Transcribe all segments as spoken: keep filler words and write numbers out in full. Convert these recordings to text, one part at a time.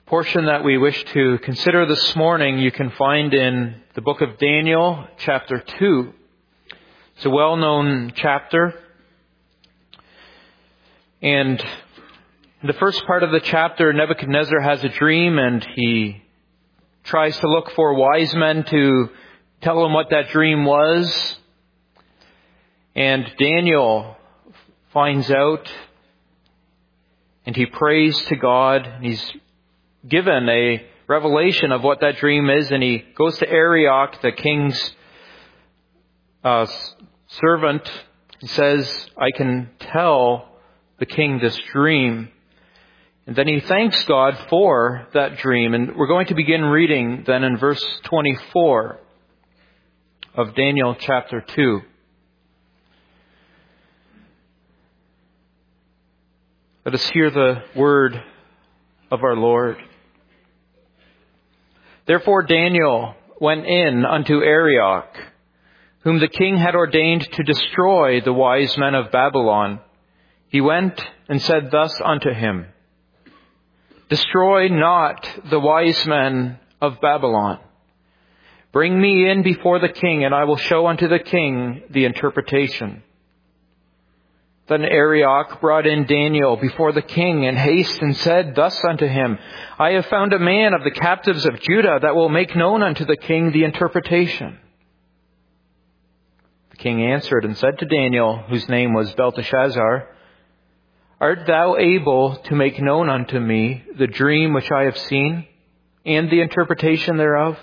portion that we wish to consider this morning you can find in the book of Daniel, chapter two. It's a well-known chapter. And in the first part of the chapter, Nebuchadnezzar has a dream and he tries to look for wise men to tell him what that dream was. And Daniel finds out and he prays to God. He's given a revelation of what that dream is, and he goes to Arioch, the king's uh, servant. He says, I can tell the king this dream. And then he thanks God for that dream. And we're going to begin reading then in verse twenty-four of Daniel chapter two. Let us hear the word of our Lord. Therefore Daniel went in unto Arioch, whom the king had ordained to destroy the wise men of Babylon. He went and said thus unto him, Destroy not the wise men of Babylon. Bring me in before the king, and I will show unto the king the interpretation. Then Arioch brought in Daniel before the king in haste and said thus unto him, I have found a man of the captives of Judah that will make known unto the king the interpretation. The king answered and said to Daniel, whose name was Belteshazzar, Art thou able to make known unto me the dream which I have seen, and the interpretation thereof?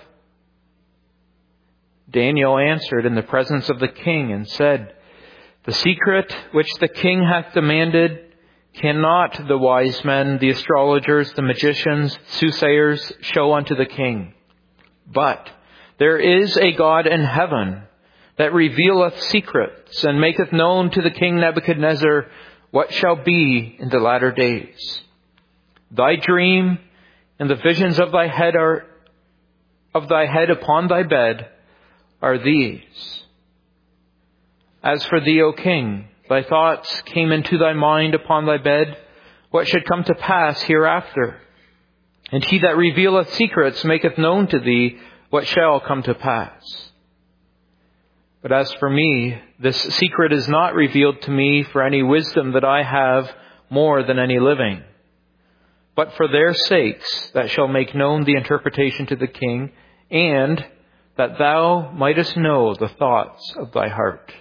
Daniel answered in the presence of the king and said, The secret which the king hath demanded cannot the wise men, the astrologers, the magicians, soothsayers show unto the king. But there is a God in heaven that revealeth secrets and maketh known to the king Nebuchadnezzar what shall be in the latter days. Thy dream and the visions of thy head are of thy head upon thy bed are these. As for thee, O king, thy thoughts came into thy mind upon thy bed, what should come to pass hereafter. And he that revealeth secrets maketh known to thee what shall come to pass. But as for me, this secret is not revealed to me for any wisdom that I have more than any living, but for their sakes that shall make known the interpretation to the king, and that thou mightest know the thoughts of thy heart.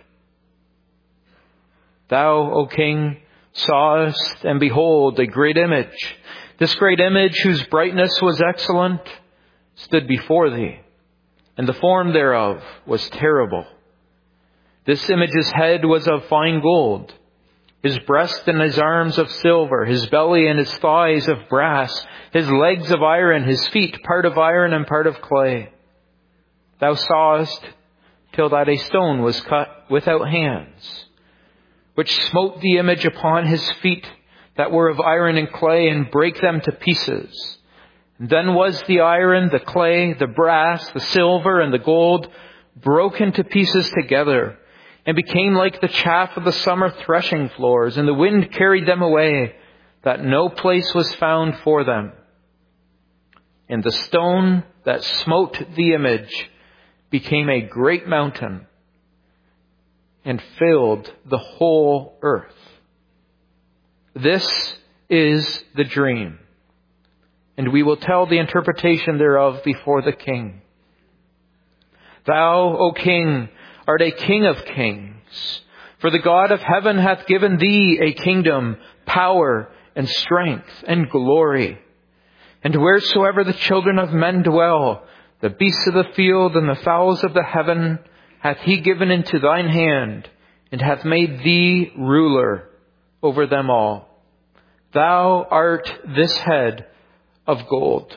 Thou, O king, sawest, and behold, a great image. This great image, whose brightness was excellent, stood before thee, and the form thereof was terrible. This image's head was of fine gold, his breast and his arms of silver, his belly and his thighs of brass, his legs of iron, his feet part of iron and part of clay. Thou sawest till that a stone was cut without hands, which smote the image upon his feet that were of iron and clay, and brake them to pieces. And then was the iron, the clay, the brass, the silver, and the gold broken to pieces together, and became like the chaff of the summer threshing floors, and the wind carried them away, that no place was found for them. And the stone that smote the image became a great mountain, and filled the whole earth. This is the dream, and we will tell the interpretation thereof before the king. Thou, O king, art a king of kings, for the God of heaven hath given thee a kingdom, power, and strength, and glory. And wheresoever the children of men dwell, the beasts of the field and the fowls of the heaven hath he given into thine hand, and hath made thee ruler over them all. Thou art this head of gold.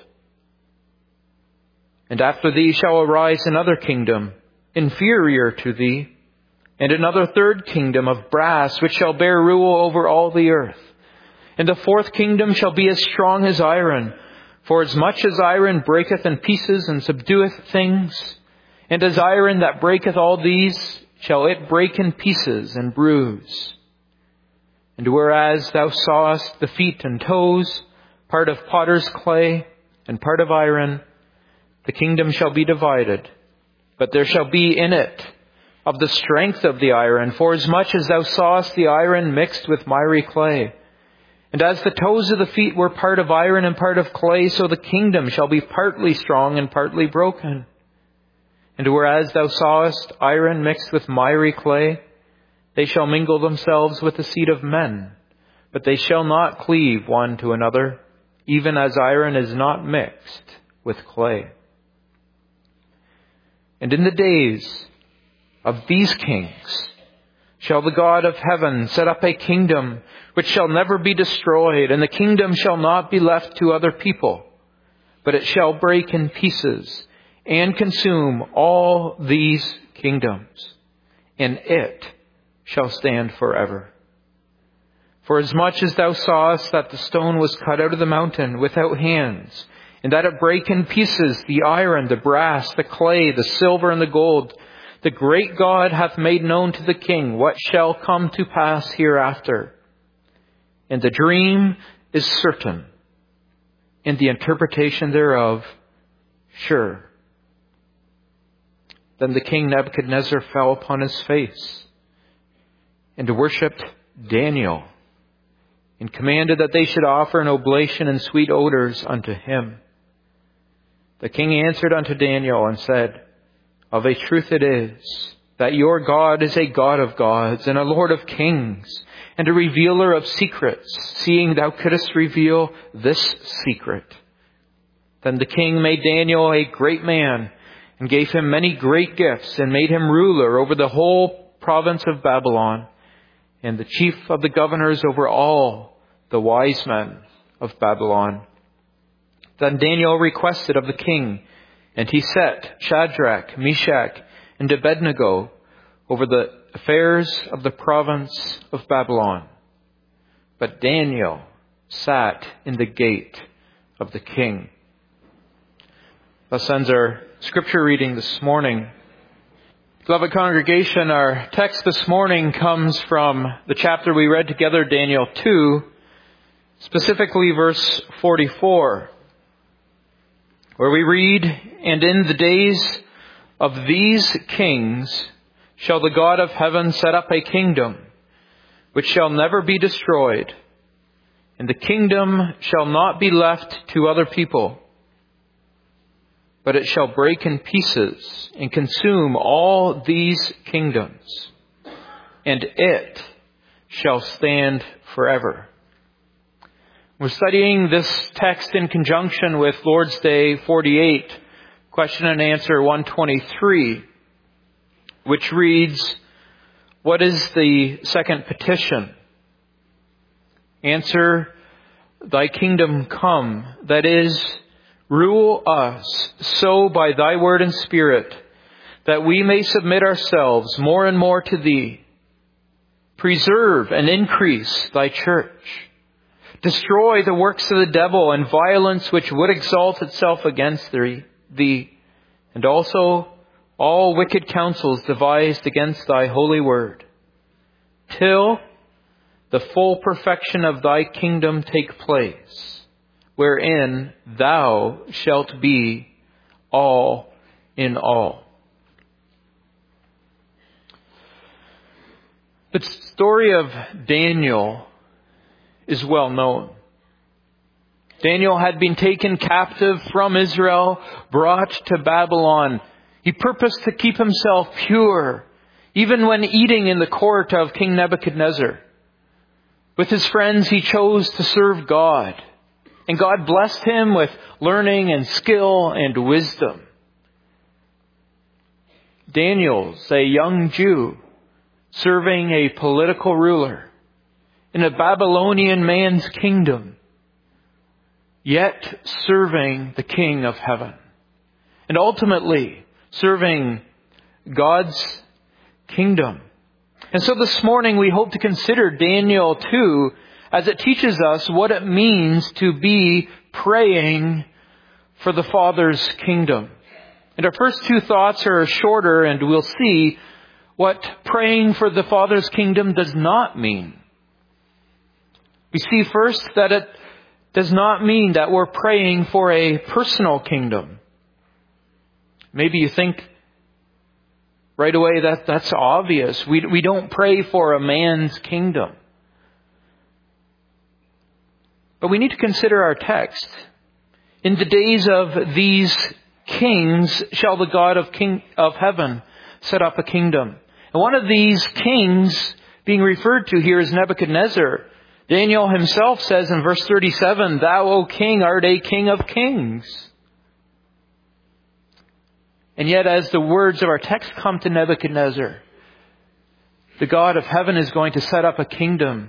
And after thee shall arise another kingdom, inferior to thee, and another third kingdom of brass, which shall bear rule over all the earth. And the fourth kingdom shall be as strong as iron, for as much as iron breaketh in pieces and subdueth things, and as iron that breaketh all these, shall it break in pieces and bruise. And whereas thou sawest the feet and toes, part of potter's clay, and part of iron, the kingdom shall be divided. But there shall be in it of the strength of the iron, forasmuch as thou sawest the iron mixed with miry clay. And as the toes of the feet were part of iron and part of clay, so the kingdom shall be partly strong and partly broken. And whereas thou sawest iron mixed with miry clay, they shall mingle themselves with the seed of men, but they shall not cleave one to another, even as iron is not mixed with clay. And in the days of these kings shall the God of heaven set up a kingdom which shall never be destroyed, and the kingdom shall not be left to other people, but it shall break in pieces and consume all these kingdoms, and it shall stand forever. For as much as thou sawest that the stone was cut out of the mountain without hands, and that it brake in pieces the iron, the brass, the clay, the silver, and the gold, the great God hath made known to the king what shall come to pass hereafter. And the dream is certain, and the interpretation thereof sure. Then the king Nebuchadnezzar fell upon his face, and worshipped Daniel, and commanded that they should offer an oblation and sweet odors unto him. The king answered unto Daniel and said, Of a truth it is, that your God is a God of gods, and a Lord of kings, and a revealer of secrets, seeing thou couldst reveal this secret. Then the king made Daniel a great man, and gave him many great gifts, and made him ruler over the whole province of Babylon, and the chief of the governors over all the wise men of Babylon. Then Daniel requested of the king, and he set Shadrach, Meshach, and Abednego over the affairs of the province of Babylon. But Daniel sat in the gate of the king. Thus ends our scripture reading this morning. Beloved congregation, our text this morning comes from the chapter we read together, Daniel two, specifically verse forty-four, where we read, And in the days of these kings shall the God of heaven set up a kingdom which shall never be destroyed, and the kingdom shall not be left to other people, but it shall break in pieces and consume all these kingdoms, and it shall stand forever. We're studying this text in conjunction with Lord's Day forty-eight, question and answer one twenty-three, which reads, What is the second petition? Answer, Thy kingdom come, that is, rule us so by Thy word and Spirit, that we may submit ourselves more and more to Thee. Preserve and increase Thy church. Destroy the works of the devil and violence which would exalt itself against Thee, and also all wicked counsels devised against Thy holy word, till the full perfection of Thy kingdom take place, wherein Thou shalt be all in all. The story of Daniel is well known. Daniel had been taken captive from Israel, brought to Babylon. He purposed to keep himself pure, even when eating in the court of King Nebuchadnezzar. With his friends, he chose to serve God, and God blessed him with learning and skill and wisdom. Daniel's a young Jew serving a political ruler in a Babylonian man's kingdom, yet serving the King of heaven, and ultimately serving God's kingdom. And so this morning we hope to consider Daniel two as it teaches us what it means to be praying for the Father's kingdom. And our first two thoughts are shorter, and we'll see what praying for the Father's kingdom does not mean. We see first that it does not mean that we're praying for a personal kingdom. Maybe you think right away that that's obvious. We, we don't pray for a man's kingdom. But we need to consider our text. In the days of these kings shall the God of king of heaven set up a kingdom. And one of these kings being referred to here is Nebuchadnezzar. Daniel himself says in verse thirty-seven, Thou, O king, art a king of kings. And yet as the words of our text come to Nebuchadnezzar, the God of heaven is going to set up a kingdom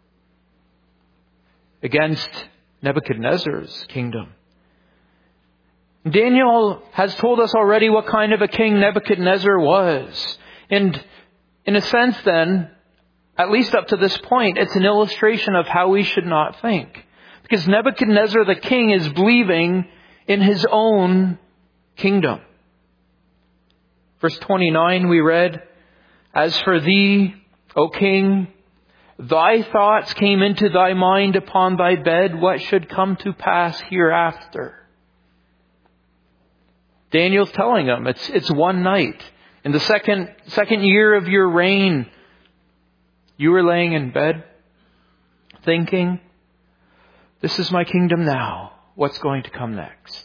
against Nebuchadnezzar's kingdom. Daniel has told us already what kind of a king Nebuchadnezzar was. And in a sense then, at least up to this point, it's an illustration of how we should not think. Because Nebuchadnezzar the king is believing in his own kingdom. Verse twenty-nine we read, As for thee, O king, thy thoughts came into thy mind upon thy bed, what should come to pass hereafter. Daniel's telling them it's it's one night. In the second second year of your reign, you were laying in bed thinking, this is my kingdom now. What's going to come next?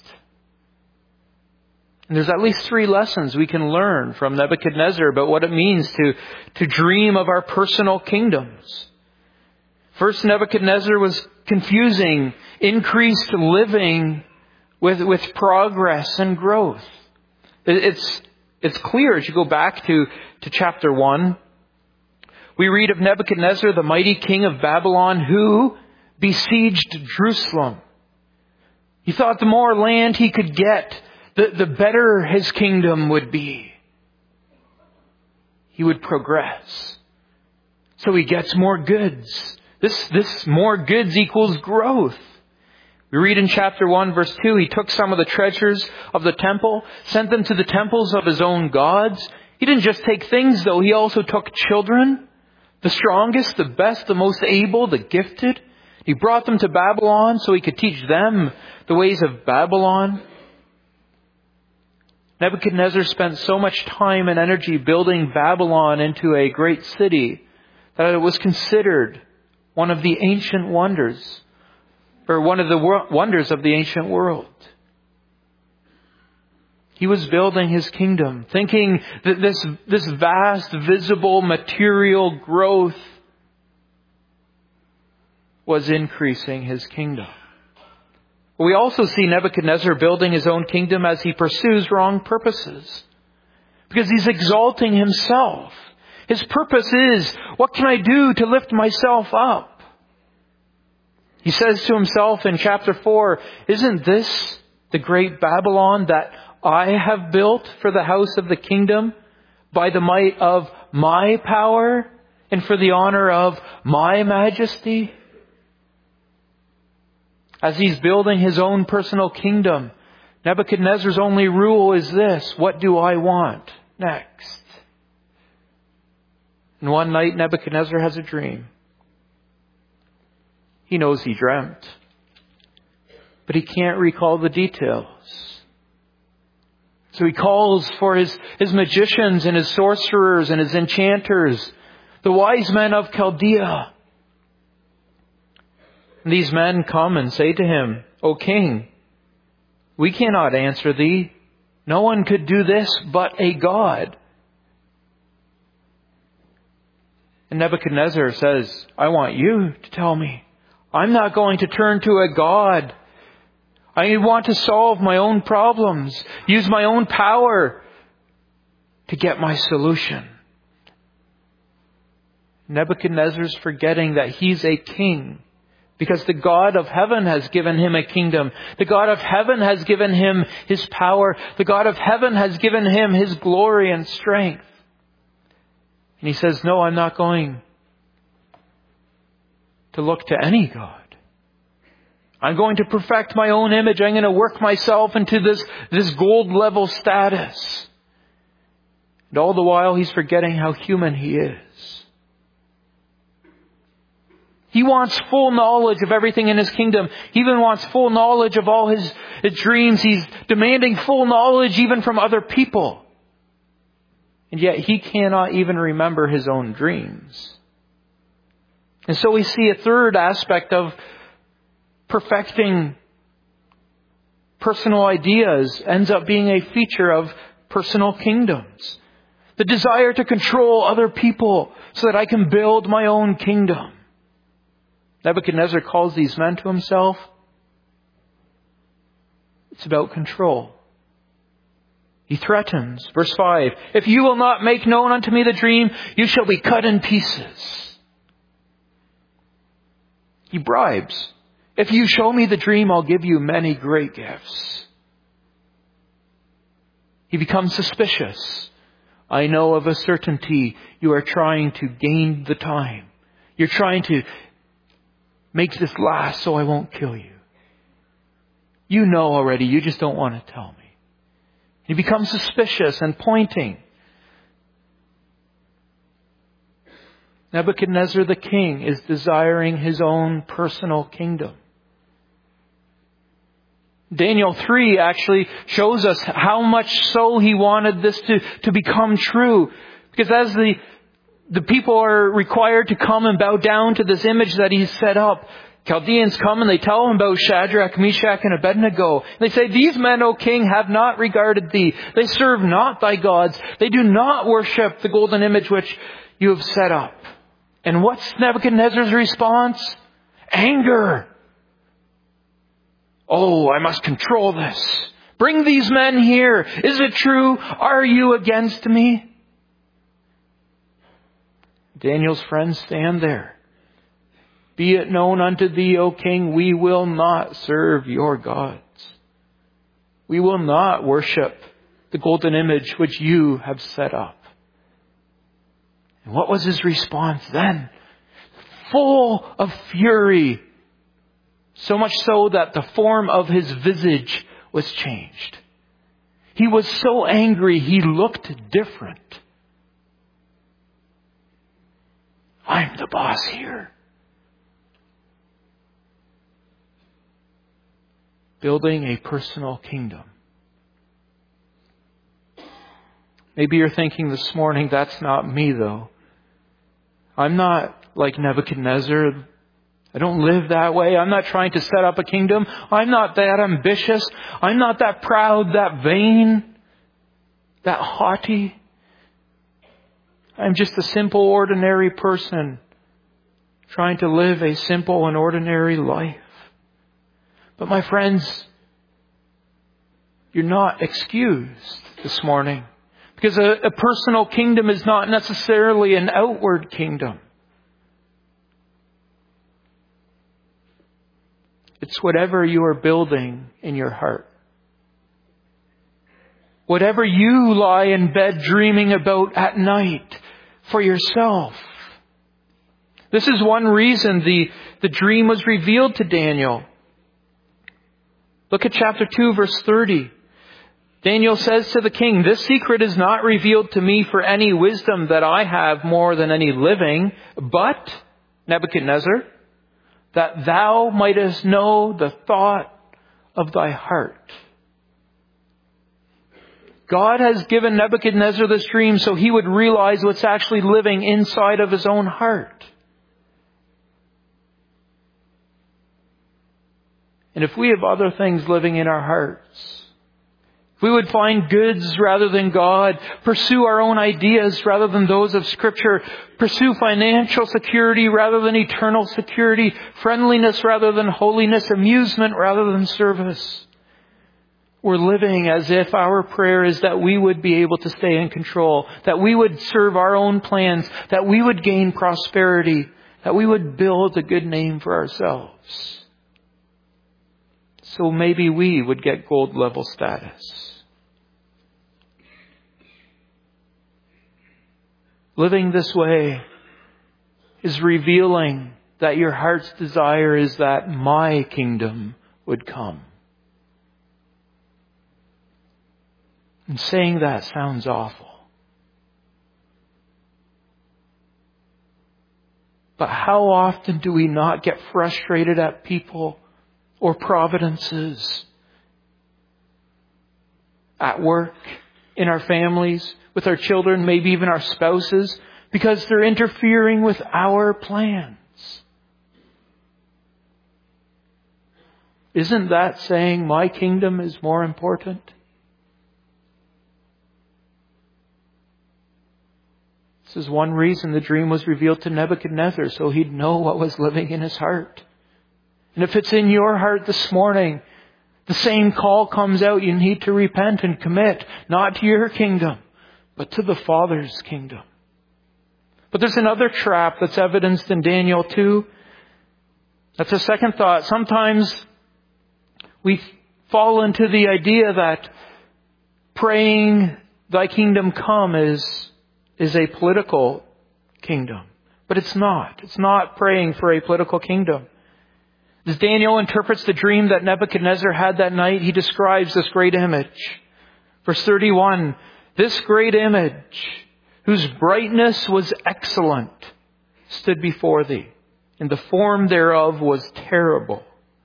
And there's at least three lessons we can learn from Nebuchadnezzar about what it means to, to dream of our personal kingdoms. First, Nebuchadnezzar was confusing increased living with, with progress and growth. It's, it's clear as you go back to, to chapter one. We read of Nebuchadnezzar, the mighty king of Babylon, who besieged Jerusalem. He thought the more land he could get, the, the better his kingdom would be. He would progress. So he gets more goods. This, this more goods equals growth. We read in chapter one, verse two, he took some of the treasures of the temple, sent them to the temples of his own gods. He didn't just take things, though. He also took children, the strongest, the best, the most able, the gifted. He brought them to Babylon so he could teach them the ways of Babylon. Nebuchadnezzar spent so much time and energy building Babylon into a great city that it was considered one of the ancient wonders, or one of the wonders of the ancient world. He was building his kingdom, thinking that this, this vast, visible, material growth was increasing his kingdom. We also see Nebuchadnezzar building his own kingdom as he pursues wrong purposes. Because he's exalting himself. His purpose is, what can I do to lift myself up? He says to himself in chapter four, isn't this the great Babylon that I have built for the house of the kingdom by the might of my power and for the honor of my majesty? As he's building his own personal kingdom, Nebuchadnezzar's only rule is this: what do I want next? And one night Nebuchadnezzar has a dream. He knows he dreamt, but he can't recall the details. So he calls for his, his magicians and his sorcerers and his enchanters, the wise men of Chaldea. And these men come and say to him, O king, we cannot answer thee. No one could do this but a God. And Nebuchadnezzar says, I want you to tell me. I'm not going to turn to a God. I want to solve my own problems, use my own power to get my solution. Nebuchadnezzar's forgetting that he's a king because the God of heaven has given him a kingdom. The God of heaven has given him his power. The God of heaven has given him his glory and strength. And he says, no, I'm not going to look to any God. I'm going to perfect my own image. I'm going to work myself into this, this gold level status. And all the while he's forgetting how human he is. He wants full knowledge of everything in His kingdom. He even wants full knowledge of all His, his dreams. He's demanding full knowledge even from other people. And yet He cannot even remember His own dreams. And so we see a third aspect of perfecting personal ideas ends up being a feature of personal kingdoms. The desire to control other people so that I can build my own kingdom. Nebuchadnezzar calls these men to himself. It's about control. He threatens, verse five, if you will not make known unto me the dream, you shall be cut in pieces. He bribes. If you show me the dream, I'll give you many great gifts. He becomes suspicious. I know of a certainty you are trying to gain the time. You're trying to make this last so I won't kill you. You know already, you just don't want to tell me. He becomes suspicious and pointing. Nebuchadnezzar the king is desiring his own personal kingdom. Daniel three actually shows us how much so he wanted this to, to become true. Because as the, the people are required to come and bow down to this image that he's set up, Chaldeans come and they tell him about Shadrach, Meshach, and Abednego. They say, these men, O king, have not regarded thee. They serve not thy gods. They do not worship the golden image which you have set up. And what's Nebuchadnezzar's response? Anger. Oh, I must control this. Bring these men here. Is it true? Are you against me? Daniel's friends stand there. Be it known unto thee, O king, we will not serve your gods. We will not worship the golden image which you have set up. And what was his response then? Full of fury. So much so that the form of his visage was changed. He was so angry he looked different. I'm the boss here. Building a personal kingdom. Maybe you're thinking this morning, that's not me though. I'm not like Nebuchadnezzar. I don't live that way. I'm not trying to set up a kingdom. I'm not that ambitious. I'm not that proud, that vain, that haughty. I'm just a simple, ordinary person trying to live a simple and ordinary life. But my friends, you're not excused this morning. Because a, a personal kingdom is not necessarily an outward kingdom. It's whatever you are building in your heart. Whatever you lie in bed dreaming about at night for yourself. This is one reason the, the dream was revealed to Daniel. Look at chapter two, verse thirty. Daniel says to the king, this secret is not revealed to me for any wisdom that I have more than any living, but, Nebuchadnezzar, that thou mightest know the thought of thy heart. God has given Nebuchadnezzar this dream so he would realize what's actually living inside of his own heart. And if we have other things living in our hearts, if we would find goods rather than God, pursue our own ideas rather than those of Scripture, pursue financial security rather than eternal security, friendliness rather than holiness, amusement rather than service, we're living as if our prayer is that we would be able to stay in control, that we would serve our own plans, that we would gain prosperity, that we would build a good name for ourselves. So maybe we would get gold level status. Living this way is revealing that your heart's desire is that my kingdom would come. And saying that sounds awful. But how often do we not get frustrated at people or providences? At work, in our families, with our children, maybe even our spouses, because they're interfering with our plans. Isn't that saying my kingdom is more important? This is one reason the dream was revealed to Nebuchadnezzar, so he'd know what was living in his heart. And if it's in your heart this morning, the same call comes out. You need to repent and commit, not to your kingdom, but to the Father's kingdom. But there's another trap that's evidenced in Daniel two. That's a second thought. Sometimes we fall into the idea that praying, thy kingdom come, is, is a political kingdom. But it's not. It's not praying for a political kingdom. As Daniel interprets the dream that Nebuchadnezzar had that night, he describes this great image. Verse thirty-one, this great image, whose brightness was excellent, stood before thee, and the form thereof was terrible.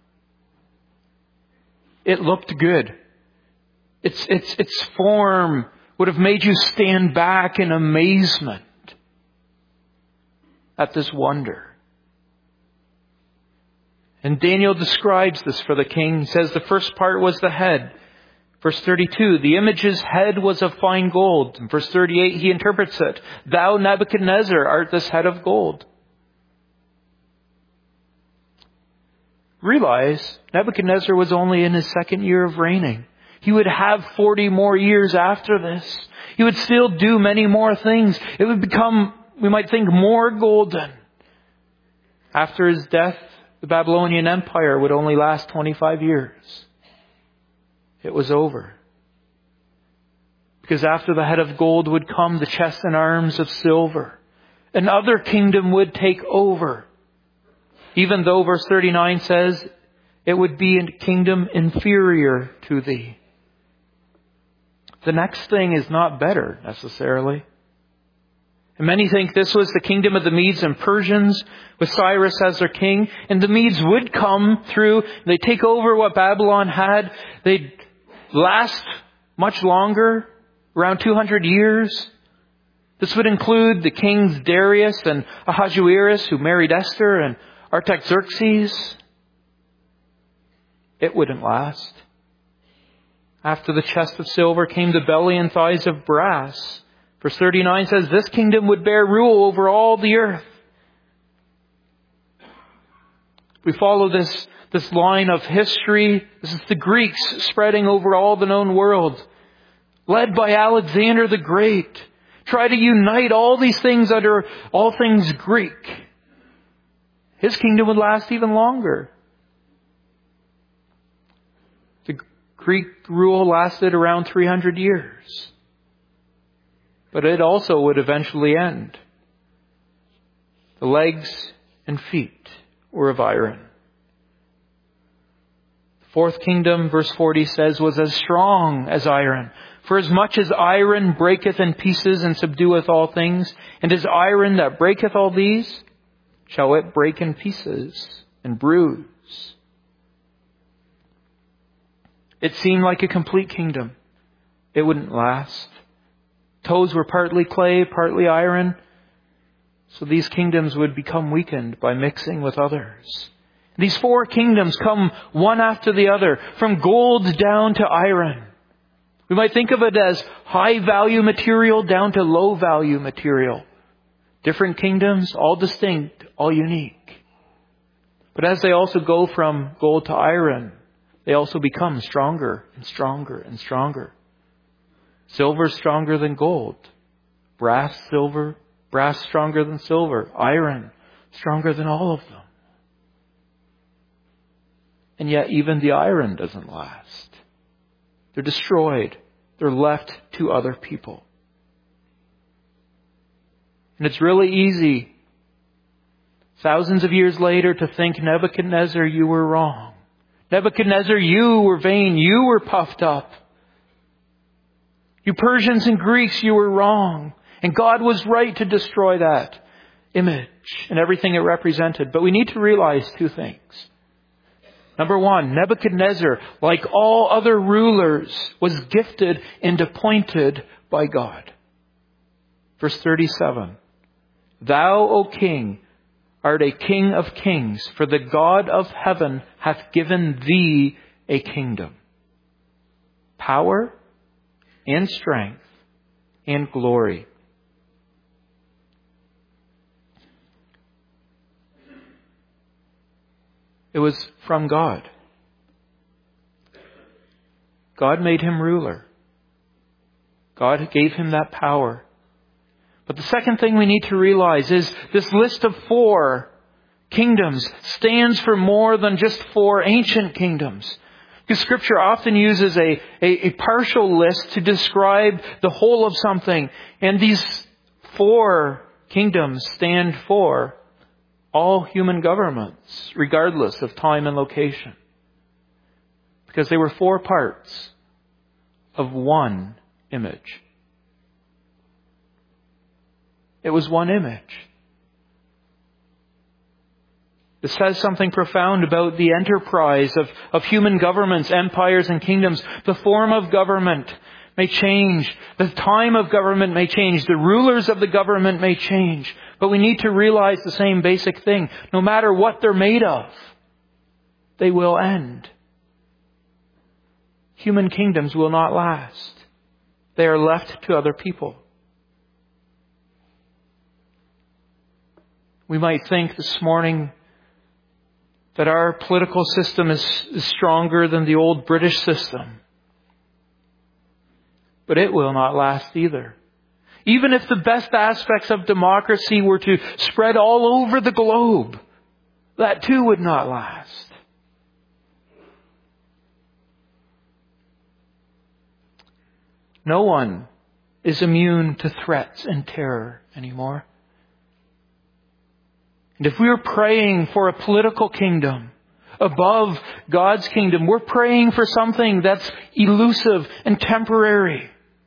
It looked good. Its, its, its form would have made you stand back in amazement at this wonder. And Daniel describes this for the king. He says the first part was the head. Verse thirty-two, the image's head was of fine gold. In verse thirty-eight, he interprets it. Thou, Nebuchadnezzar, art this head of gold. Realize, Nebuchadnezzar was only in his second year of reigning. He would have forty more years after this. He would still do many more things. It would become, we might think, more golden. After his death, the Babylonian Empire would only last twenty-five years. It was over. Because after the head of gold would come the chest and arms of silver. Another kingdom would take over. Even though verse thirty-nine says it would be a kingdom inferior to thee. The next thing is not better necessarily. And many think this was the kingdom of the Medes and Persians with Cyrus as their king. And the Medes would come through. They'd take over what Babylon had. They'd last much longer, around two hundred years. This would include the kings Darius and Ahasuerus, who married Esther, and Artaxerxes. It wouldn't last. After the chest of silver came the belly and thighs of brass. Verse thirty-nine says, this kingdom would bear rule over all the earth. We follow this, this line of history. This is the Greeks spreading over all the known world. Led by Alexander the Great. Try to unite all these things under all things Greek. His kingdom would last even longer. The Greek rule lasted around three hundred years. But it also would eventually end. The legs and feet were of iron. The fourth kingdom, verse forty says, was as strong as iron. For as much as iron breaketh in pieces and subdueth all things, and as iron that breaketh all these, shall it break in pieces and bruise. It seemed like a complete kingdom. It wouldn't last. Toes were partly clay, partly iron. So these kingdoms would become weakened by mixing with others. These four kingdoms come one after the other, from gold down to iron. We might think of it as high value material down to low value material. Different kingdoms, all distinct, all unique. But as they also go from gold to iron, they also become stronger and stronger and stronger. Silver stronger than gold. Brass, silver, brass stronger than silver. Iron stronger than all of them. And yet even the iron doesn't last. They're destroyed. They're left to other people. And it's really easy, thousands of years later, to think, Nebuchadnezzar, you were wrong. Nebuchadnezzar, you were vain. You were puffed up. You Persians and Greeks, you were wrong. And God was right to destroy that image. and everything it represented. But we need to realize two things. Number one, Nebuchadnezzar, like all other rulers, was gifted and appointed by God. Verse thirty-seven. Thou, O king, art a king of kings, for the God of heaven hath given thee a kingdom, power and strength and glory. It was from God. God made him ruler. God gave him that power. But the second thing we need to realize is this list of four kingdoms stands for more than just four ancient kingdoms. Because Scripture often uses a, a, a partial list to describe the whole of something. And these four kingdoms stand for all human governments, regardless of time and location. Because they were four parts of one image. It was one image. It says something profound about the enterprise of, of human governments, empires, and kingdoms. The form of government may change. The time of government may change. The rulers of the government may change. But we need to realize the same basic thing. No matter what they're made of, they will end. Human kingdoms will not last. They are left to other people. We might think this morning that our political system is, is stronger than the old British system. But it will not last either. Even if the best aspects of democracy were to spread all over the globe, that too would not last. No one is immune to threats and terror anymore. And if we're praying for a political kingdom above God's kingdom, we're praying for something that's elusive and temporary.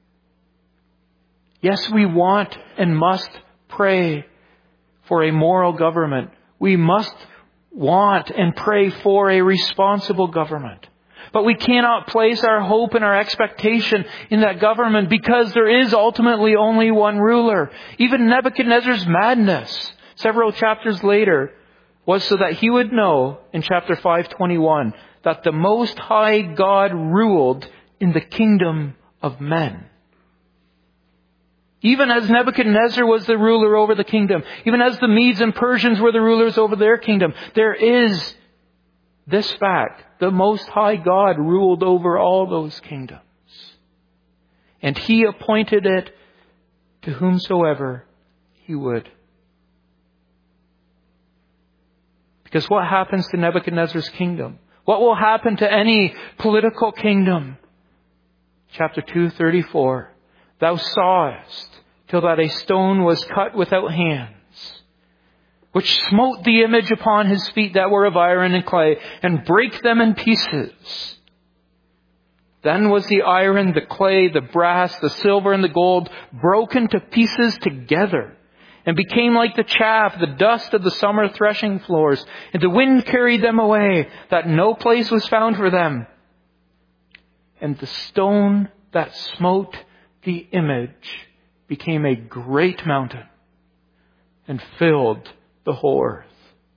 Yes, we want and must pray for a moral government. We must want and pray for a responsible government. But we cannot place our hope and our expectation in that government because there is ultimately only one ruler. Even Nebuchadnezzar's madness, several chapters later, was so that he would know in chapter five twenty-one that the Most High God ruled in the kingdom of men. Even as Nebuchadnezzar was the ruler over the kingdom, even as the Medes and Persians were the rulers over their kingdom, there is this fact: the Most High God ruled over all those kingdoms. And He appointed it to whomsoever He would. Because what happens to Nebuchadnezzar's kingdom? What will happen to any political kingdom? Chapter two thirty-four. Thou sawest till that a stone was cut without hands, which smote the image upon his feet that were of iron and clay, and brake them in pieces. Then was the iron, the clay, the brass, the silver, and the gold broken to pieces together, and became like the chaff, the dust of the summer threshing floors. And the wind carried them away, that no place was found for them. And the stone that smote the image became a great mountain and filled the whole earth.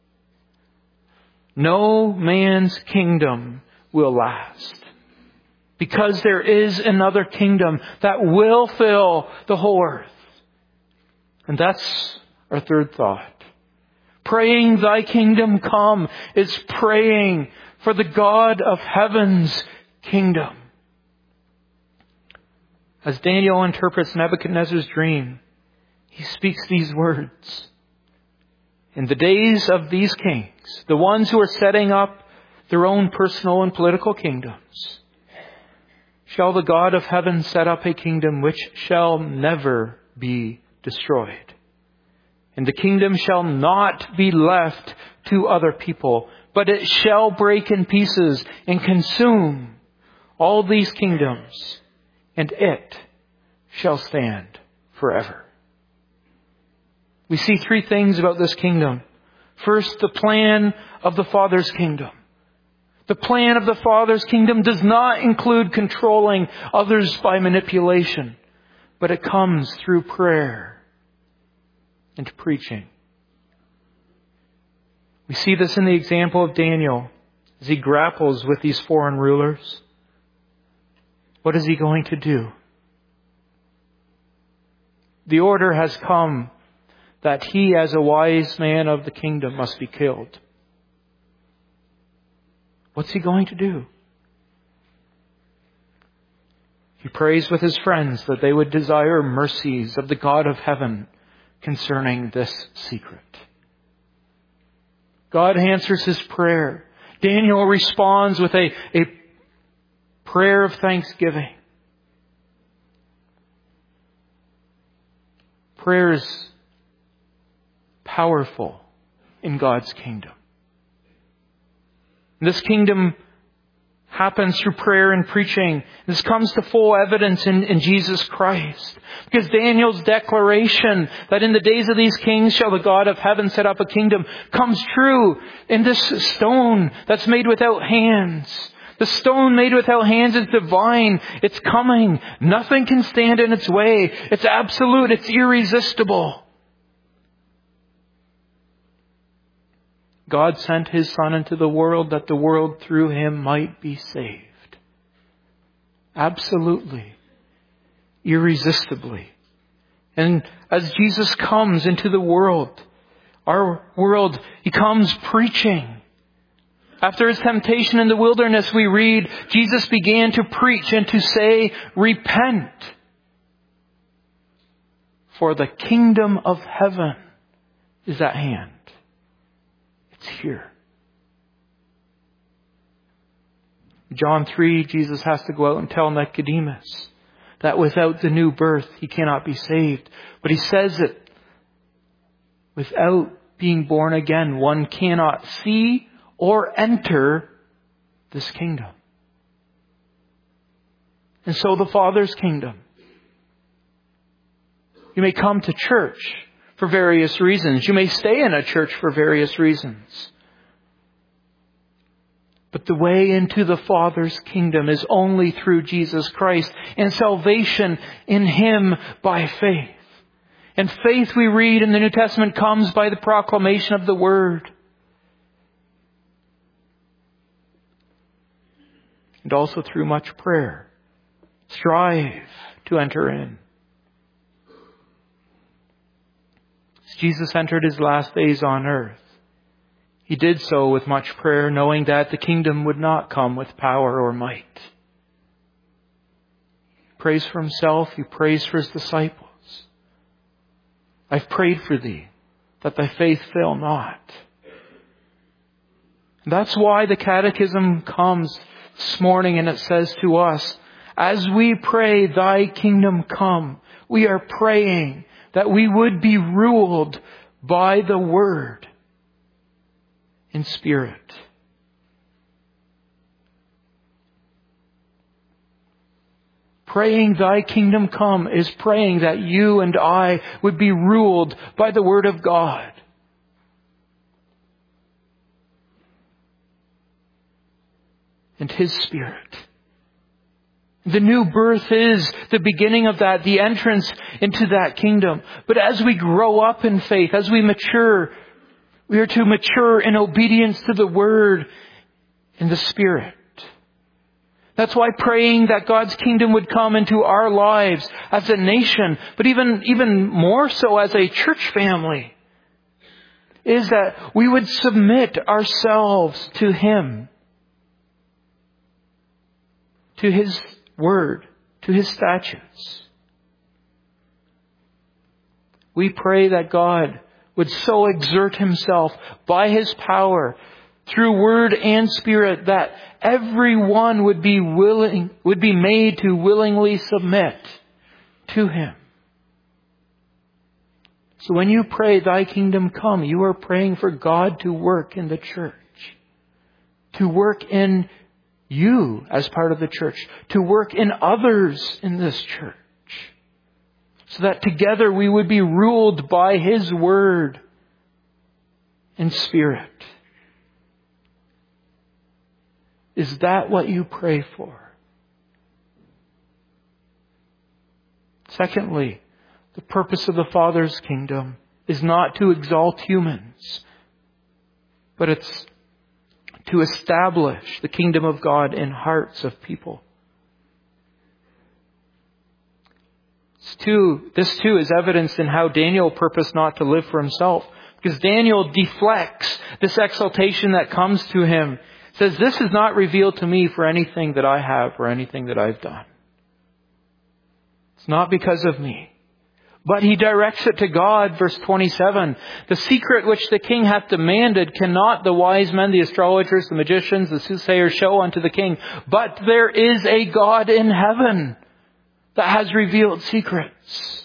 No man's kingdom will last, because there is another kingdom that will fill the whole earth. And that's our third thought. Praying thy kingdom come is praying for the God of heaven's kingdom. As Daniel interprets Nebuchadnezzar's dream, he speaks these words. In the days of these kings, the ones who are setting up their own personal and political kingdoms, shall the God of heaven set up a kingdom which shall never be destroyed. And the kingdom shall not be left to other people, but it shall break in pieces and consume all these kingdoms, and it shall stand forever. We see three things about this kingdom. First, the plan of the Father's kingdom. The plan of the Father's kingdom does not include controlling others by manipulation, but it comes through prayer and preaching. We see this in the example of Daniel as he grapples with these foreign rulers. What is he going to do? The order has come that he, as a wise man of the kingdom, must be killed. What's he going to do? He prays with his friends that they would desire mercies of the God of heaven concerning this secret. God answers his prayer. Daniel responds with a, a prayer of thanksgiving. Prayer is powerful in God's kingdom. This kingdom happens through prayer and preaching. This comes to full evidence in, in Jesus Christ. Because Daniel's declaration that in the days of these kings shall the God of heaven set up a kingdom comes true in this stone that's made without hands. The stone made without hands is divine. It's coming. Nothing can stand in its way. It's absolute. It's irresistible. God sent his Son into the world that the world through him might be saved. Absolutely. Irresistibly. And as Jesus comes into the world, our world, he comes preaching. After his temptation in the wilderness, we read, Jesus began to preach and to say, repent, for the kingdom of heaven is at hand. It's here. John three, Jesus has to go out and tell Nicodemus that without the new birth, he cannot be saved. But he says it, without being born again, one cannot see or enter this kingdom. And so the Father's kingdom. You may come to church for various reasons. You may stay in a church for various reasons. But the way into the Father's kingdom is only through Jesus Christ and salvation in him by faith. And faith, we read in the New Testament, comes by the proclamation of the Word. And also through much prayer. Strive to enter in. As Jesus entered his last days on earth, he did so with much prayer, knowing that the kingdom would not come with power or might. He prays for himself. He prays for his disciples. I've prayed for thee, that thy faith fail not. And that's why the Catechism comes this morning and it says to us, as we pray, thy kingdom come, we are praying that we would be ruled by the Word in spirit. Praying thy kingdom come is praying that you and I would be ruled by the Word of God. And his Spirit. The new birth is the beginning of that, the entrance into that kingdom. But as we grow up in faith, as we mature, we are to mature in obedience to the Word and the Spirit. That's why praying that God's kingdom would come into our lives as a nation, but even, even more so as a church family, is that we would submit ourselves to him, to his Word, to his statutes. We pray that God would so exert himself by his power through Word and Spirit that everyone would be willing, would be made to willingly submit to him. So when you pray, thy kingdom come, you are praying for God to work in the church, to work in you as part of the church, to work in others in this church, so that together we would be ruled by His Word and Spirit. Is that what you pray for? Secondly, the purpose of the Father's kingdom is not to exalt humans, but it's to establish the kingdom of God in hearts of people. It's too, this too is evidenced in how Daniel purposed not to live for himself. Because Daniel deflects this exaltation that comes to him. Says, this is not revealed to me for anything that I have or anything that I've done. It's not because of me. But he directs it to God, verse twenty-seven. The secret which the king hath demanded cannot the wise men, the astrologers, the magicians, the soothsayers show unto the king. But there is a God in heaven that has revealed secrets.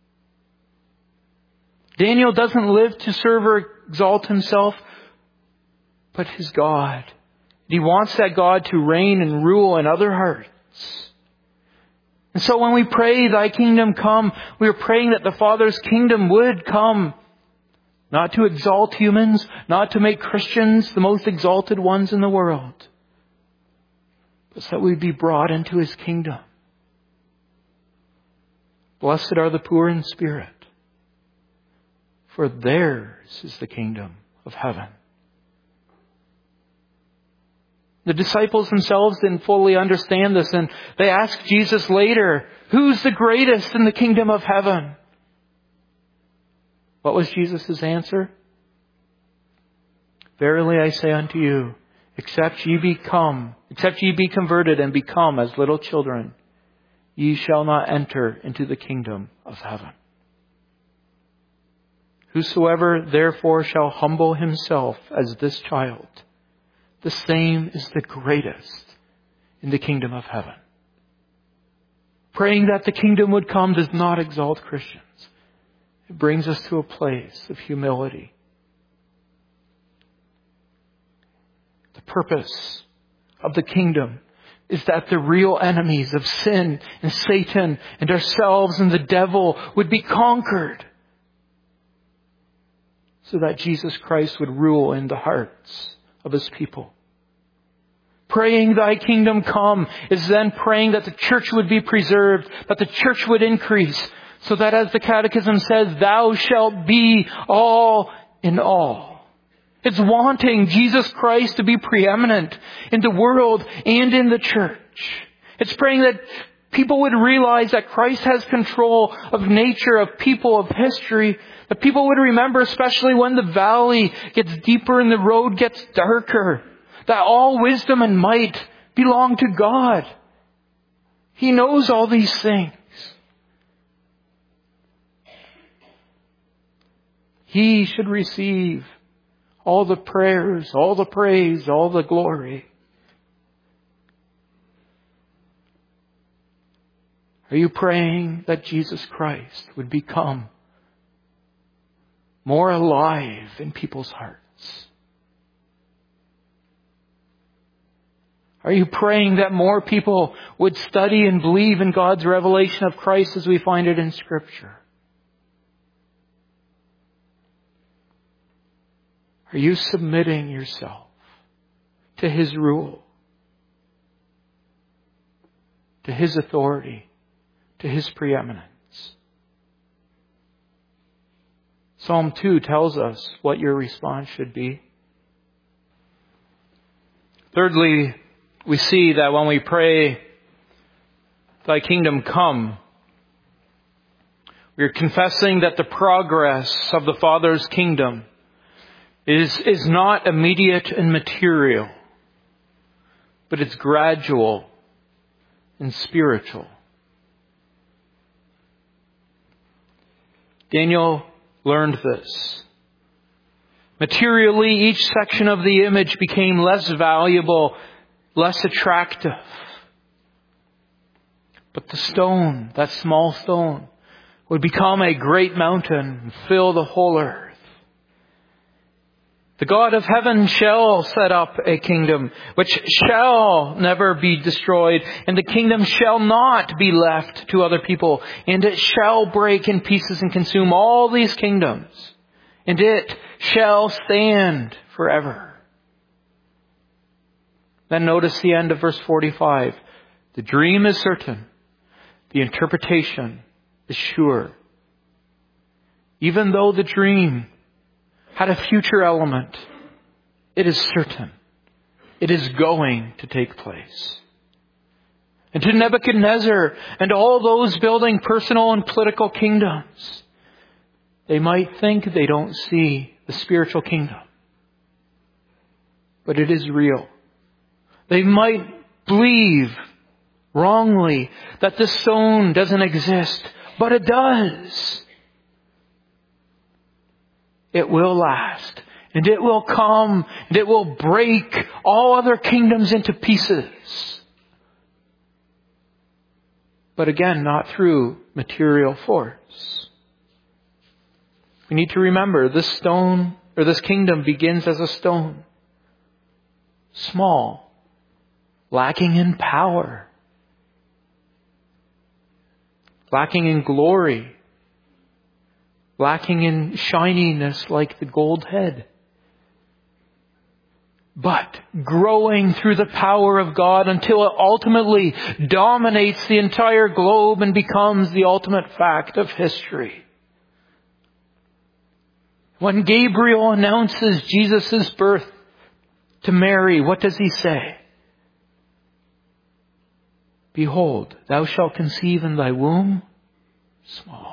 Daniel doesn't live to serve or exalt himself, but his God. He wants that God to reign and rule in other hearts. And so when we pray, Thy kingdom come, we are praying that the Father's kingdom would come. Not to exalt humans, not to make Christians the most exalted ones in the world, but so that we'd be brought into His kingdom. Blessed are the poor in spirit, for theirs is the kingdom of heaven. The disciples themselves didn't fully understand this, and they asked Jesus later, who's the greatest in the kingdom of heaven? What was Jesus' answer? Verily I say unto you, except ye become, except ye be converted and become as little children, ye shall not enter into the kingdom of heaven. Whosoever therefore shall humble himself as this child, the same is the greatest in the kingdom of heaven. Praying that the kingdom would come does not exalt Christians. It brings us to a place of humility. The purpose of the kingdom is that the real enemies of sin and Satan and ourselves and the devil would be conquered, so that Jesus Christ would rule in the hearts of His people. Praying Thy kingdom come is then praying that the church would be preserved, that the church would increase, so that as the Catechism says, Thou shalt be all in all. It's wanting Jesus Christ to be preeminent in the world and in the church. It's praying that people would realize that Christ has control of nature, of people, of history. That people would remember, especially when the valley gets deeper and the road gets darker, that all wisdom and might belong to God. He knows all these things. He should receive all the prayers, all the praise, all the glory. Are you praying that Jesus Christ would become more alive in people's hearts? Are you praying that more people would study and believe in God's revelation of Christ as we find it in Scripture? Are you submitting yourself to His rule, to His authority, to His preeminence? Psalm two tells us what your response should be. Thirdly, we see that when we pray, Thy kingdom come, we are confessing that the progress of the Father's kingdom is, is not immediate and material, but it's gradual and spiritual. Daniel learned this. Materially, each section of the image became less valuable, less attractive. But the stone, that small stone, would become a great mountain and fill the whole earth. The God of heaven shall set up a kingdom which shall never be destroyed, and the kingdom shall not be left to other people, and it shall break in pieces and consume all these kingdoms, and it shall stand forever. Then notice the end of verse forty-five. The dream is certain. The interpretation is sure. Even though the dream had a future element, it is certain. It is going to take place. And to Nebuchadnezzar and all those building personal and political kingdoms, they might think they don't see the spiritual kingdom. But it is real. They might believe wrongly that this stone doesn't exist, but it does. It will last, and it will come, and it will break all other kingdoms into pieces. But again, not through material force. We need to remember this stone, or this kingdom begins as a stone. Small, lacking in power, lacking in glory, lacking in shininess like the gold head, but growing through the power of God until it ultimately dominates the entire globe and becomes the ultimate fact of history. When Gabriel announces Jesus' birth to Mary, what does he say? Behold, thou shalt conceive in thy womb small.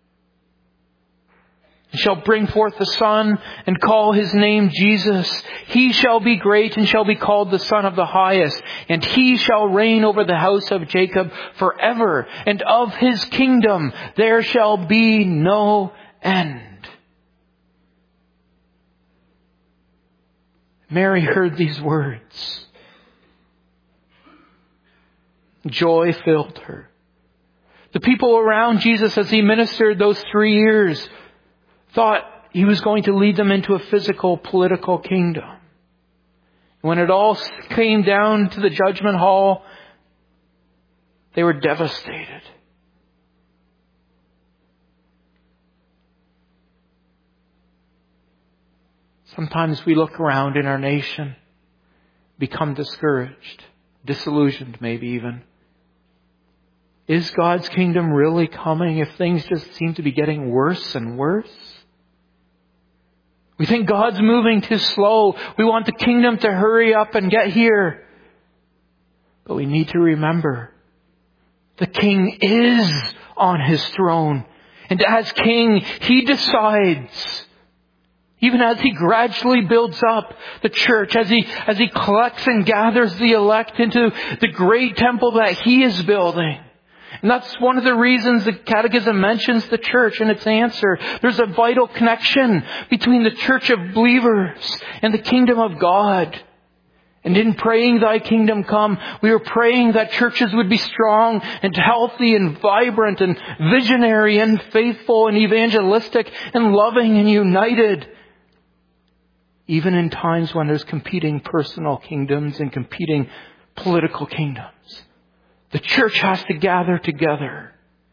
And shall bring forth a son and call his name Jesus. He shall be great and shall be called the Son of the Highest. And he shall reign over the house of Jacob forever. And of his kingdom there shall be no end. Mary heard these words. Joy filled her. The people around Jesus as he ministered those three years thought he was going to lead them into a physical, political kingdom. When it all came down to the judgment hall, they were devastated. Sometimes we look around in our nation, become discouraged, disillusioned maybe even. Is God's kingdom really coming if things just seem to be getting worse and worse? We think God's moving too slow. We want the kingdom to hurry up and get here. But we need to remember, the King is on his throne. And as King, he decides. Even as he gradually builds up the church, as he, as he collects and gathers the elect into the great temple that he is building. And that's one of the reasons the Catechism mentions the church in its answer. There's a vital connection between the church of believers and the kingdom of God. And in praying thy kingdom come, we are praying that churches would be strong and healthy and vibrant and visionary and faithful and evangelistic and loving and united. Even in times when there's competing personal kingdoms and competing political kingdoms. The church has to gather together.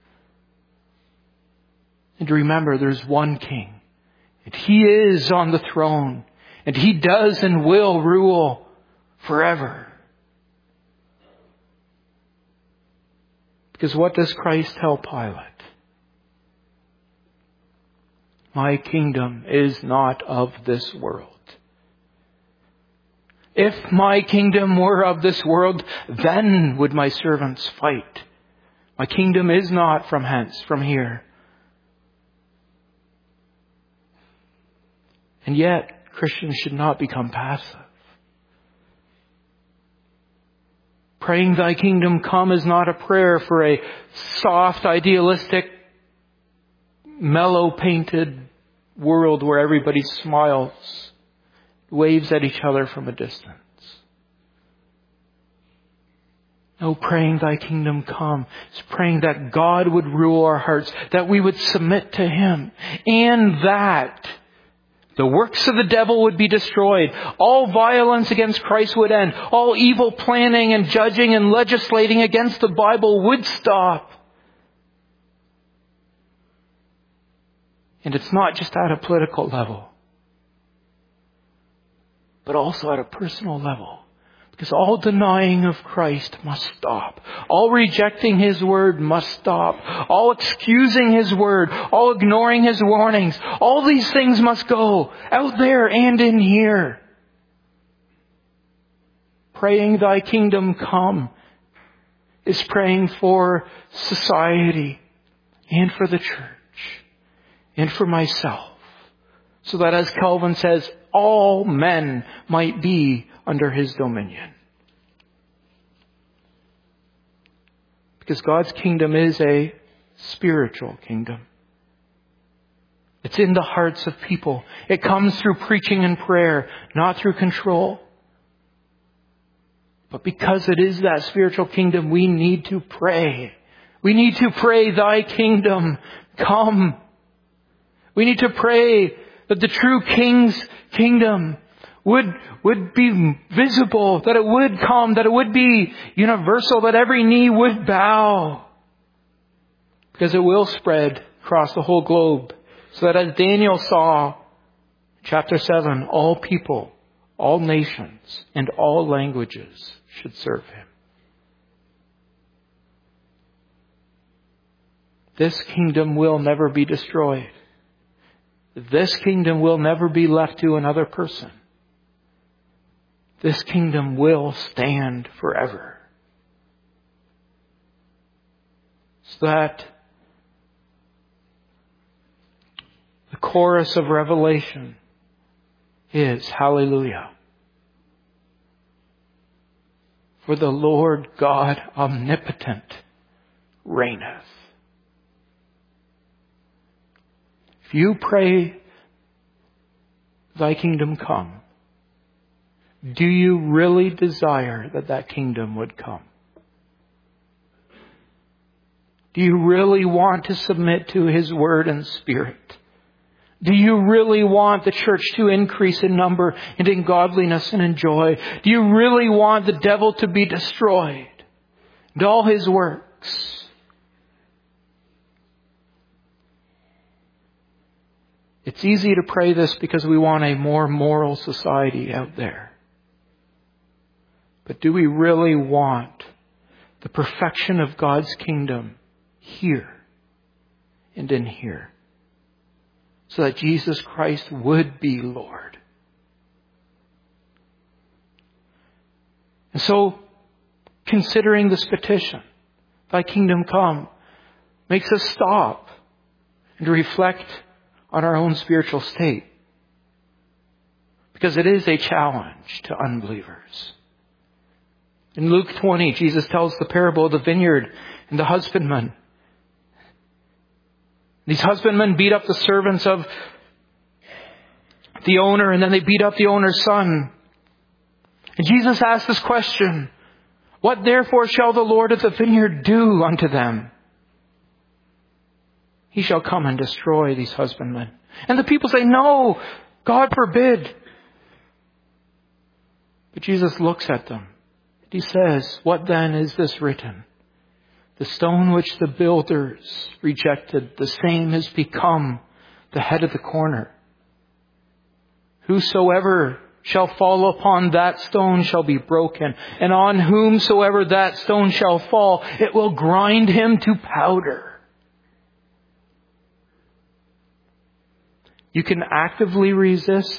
And remember, there's one King. And he is on the throne. And he does and will rule forever. Because what does Christ tell Pilate? My kingdom is not of this world. If my kingdom were of this world, then would my servants fight. My kingdom is not from hence, from here. And yet, Christians should not become passive. Praying thy kingdom come is not a prayer for a soft, idealistic, mellow painted world where everybody smiles, waves at each other from a distance. No, praying thy kingdom come is praying that God would rule our hearts, that we would submit to him, and that The works of the devil would be destroyed. All violence against Christ would end. All evil planning and judging and legislating against the Bible would stop. And it's not just at a political level, but also at a personal level. Because all denying of Christ must stop. All rejecting His Word must stop. All excusing His Word. All ignoring His warnings. All these things must go out there and in here. Praying Thy kingdom come is praying for society and for the church and for myself. So that, as Calvin says, all men might be under His dominion. Because God's kingdom is a spiritual kingdom. It's in the hearts of people. It comes through preaching and prayer, not through control. But because it is that spiritual kingdom, we need to pray. We need to pray, Thy kingdom come. We need to pray that the true King's kingdom would, would be visible, that it would come, that it would be universal, that every knee would bow. Because it will spread across the whole globe. So that, as Daniel saw, chapter seven, all people, all nations, and all languages should serve Him. This kingdom will never be destroyed. This kingdom will never be left to another person. This kingdom will stand forever. So that the chorus of Revelation is Hallelujah. For the Lord God omnipotent reigneth. If you pray, Thy kingdom come, do you really desire that that kingdom would come? Do you really want to submit to His Word and Spirit? Do you really want the church to increase in number and in godliness and in joy? Do you really want the devil to be destroyed and all his works? It's easy to pray this because we want a more moral society out there. But do we really want the perfection of God's kingdom here and in here? So that Jesus Christ would be Lord. And so, considering this petition, Thy kingdom come, makes us stop and reflect on our own spiritual state. Because it is a challenge to unbelievers. In Luke twenty, Jesus tells the parable of the vineyard and the husbandman. These husbandmen beat up the servants of the owner, and then they beat up the owner's son. And Jesus asked this question, what therefore shall the Lord of the vineyard do unto them? He shall come and destroy these husbandmen. And the people say, no, God forbid. But Jesus looks at them. He says, what then is this written? The stone which the builders rejected, the same has become the head of the corner. Whosoever shall fall upon that stone shall be broken, and on whomsoever that stone shall fall, it will grind him to powder. You can actively resist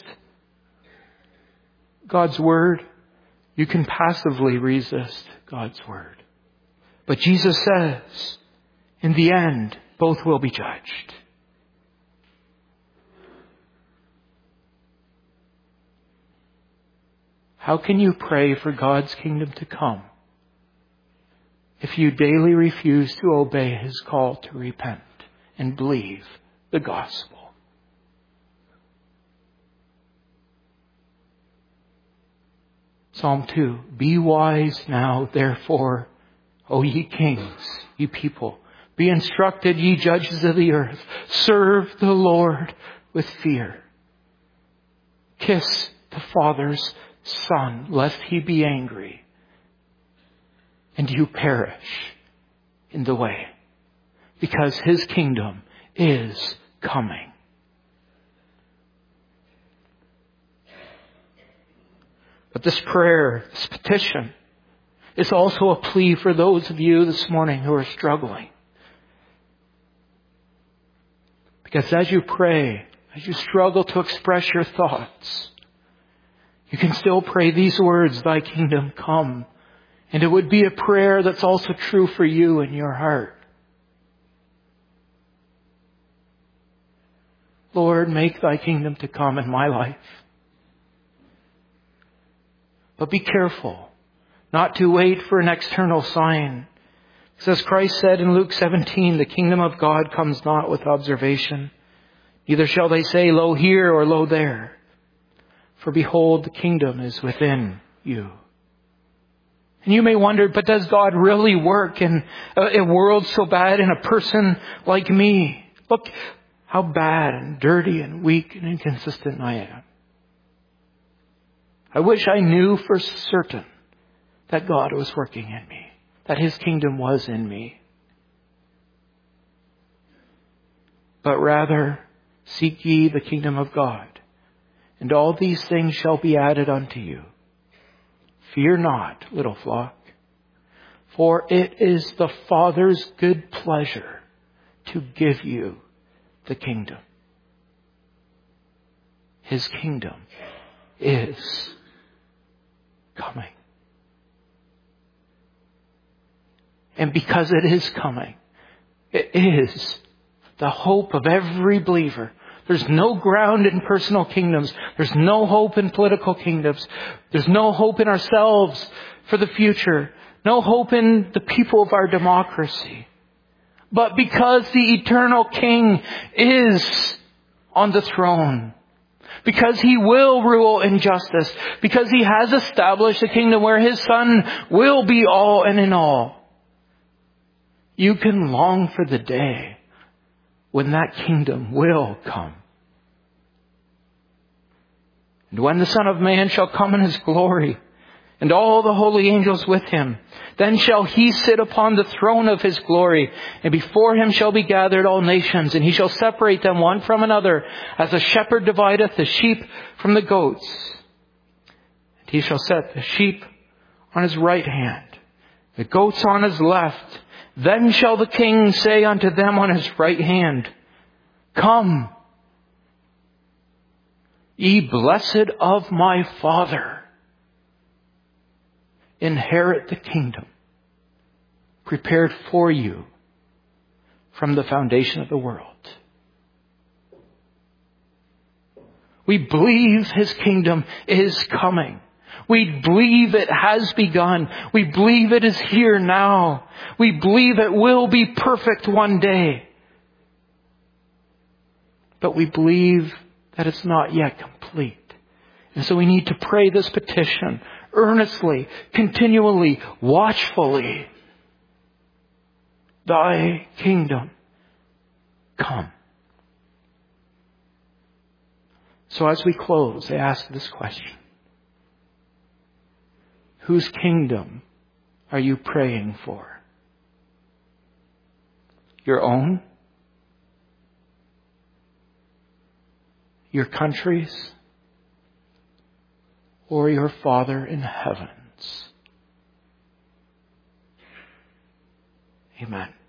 God's word. You can passively resist God's word. But Jesus says, in the end, both will be judged. How can you pray for God's kingdom to come if you daily refuse to obey His call to repent and believe the gospel? Psalm two, be wise now, therefore, O ye kings, ye people. Be instructed, ye judges of the earth. Serve the Lord with fear. Kiss the Father's Son, lest he be angry and you perish in the way, because his kingdom is coming. But this prayer, this petition, is also a plea for those of you this morning who are struggling. Because as you pray, as you struggle to express your thoughts, you can still pray these words, thy kingdom come. And it would be a prayer that's also true for you in your heart. Lord, make thy kingdom to come in my life. But be careful not to wait for an external sign. Because as Christ said in Luke seventeen, the kingdom of God comes not with observation. Neither shall they say, lo here or lo there. For behold, the kingdom is within you. And you may wonder, but does God really work in a, a world so bad in a person like me? Look how bad and dirty and weak and inconsistent I am. I wish I knew for certain that God was working in me, that his kingdom was in me. But rather, seek ye the kingdom of God, and all these things shall be added unto you. Fear not, little flock, for it is the Father's good pleasure to give you the kingdom. His kingdom is coming. And because it is coming, it is the hope of every believer. There's no ground in personal kingdoms. There's no hope in political kingdoms. There's no hope in ourselves for the future. No hope in the people of our democracy. But because the eternal King is on the throne, because he will rule in justice, because he has established a kingdom where his Son will be all and in all, you can long for the day when that kingdom will come. And when the Son of Man shall come in his glory, and all the holy angels with him, then shall he sit upon the throne of his glory, and before him shall be gathered all nations, and he shall separate them one from another, as a shepherd divideth the sheep from the goats. And he shall set the sheep on his right hand, the goats on his left. Then shall the King say unto them on his right hand, Come, ye blessed of my Father, inherit the kingdom prepared for you from the foundation of the world. We believe his kingdom is coming. We believe it has begun. We believe it is here now. We believe it will be perfect one day. But we believe that it's not yet complete. And so we need to pray this petition earnestly, continually, watchfully. Thy kingdom come. So as we close, I ask this question. Whose kingdom are you praying for? Your own? Your country's? Or your Father in heaven's? Amen.